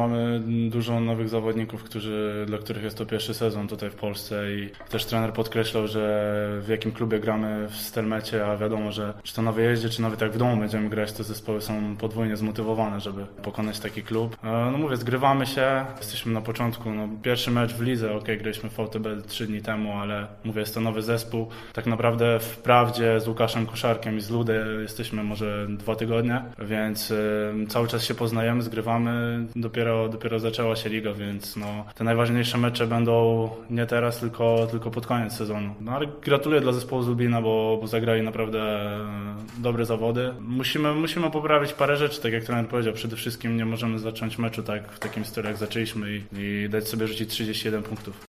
Mamy dużo nowych zawodników, dla których jest to pierwszy sezon tutaj w Polsce i też trener podkreślał, że w jakim klubie gramy w Stelmecie, a wiadomo, że czy to na wyjeździe, czy nawet jak w domu będziemy grać, to zespoły są podwójnie zmotywowane, żeby pokonać taki klub. No mówię, zgrywamy się, jesteśmy na początku, pierwszy mecz w lidze, graliśmy w VTB 3 dni temu, ale mówię, jest to nowy zespół. Tak naprawdę wprawdzie z Łukaszem Koszarkiem i z Ludę jesteśmy może 2 tygodnie, więc cały czas się poznajemy, zgrywamy, dopiero zaczęła się liga, więc te najważniejsze mecze będą nie teraz, tylko pod koniec sezonu. Ale gratuluję dla zespołu z Lublina, bo zagrali naprawdę dobre zawody. Musimy poprawić parę rzeczy, tak jak trener powiedział. Przede wszystkim nie możemy zacząć meczu tak w takim stylu, jak zaczęliśmy i dać sobie rzucić 31 punktów.